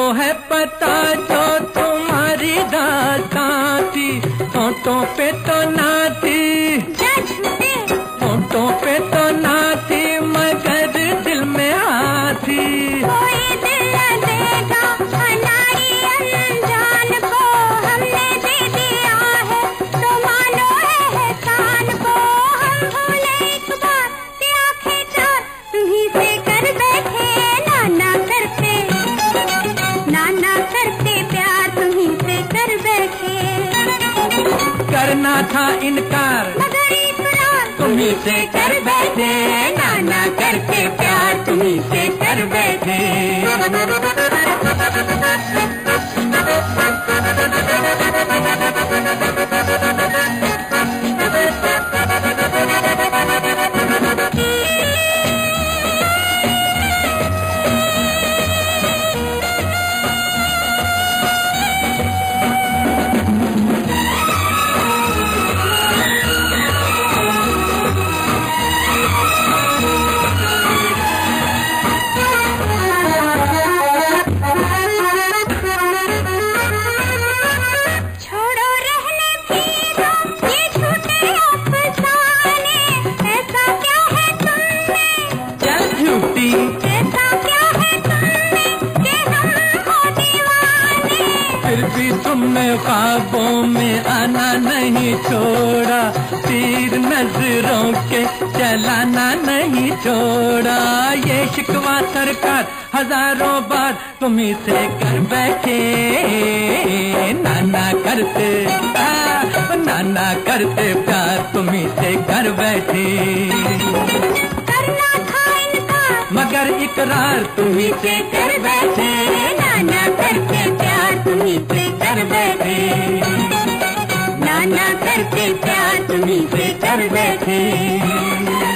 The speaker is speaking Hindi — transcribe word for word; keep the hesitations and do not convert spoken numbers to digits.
है पता जो तुम्हारी दास्तां थी, होठों पे तो ना थी, होठों पे तो ना थी, मगर दिल में आती। कोई दिल न देगा हमारी अनजान को, हमने दे दिया है तो मानो एहसान को। हम भूले एक बार कि आंखें चार तुम्हीं से कर बैठे, नाना करते नाना करते प्यार तुम्हीं से कर बैठे। करना था इनकार मगर इकरार तुम्हीं से कर बैठे, नाना करके प्यार तुम्हीं से कर बैठे। फिर भी तुमने ख्वाबों में आना नहीं छोड़ा, तीर नजरों के चलाना नहीं छोड़ा। ये शिकवा सरकार हजारों बार तुम्हीं से कर बैठे, नाना करते आ, नाना करते प्यार तुम्हीं से कर बैठे। करना था इनकार मगर इकरार तुम्हीं से कर बैठे, नाना करके प्यार तुम्हीं से कर बैठे, नाना करके प्यार तुम्हीं से कर बैठे।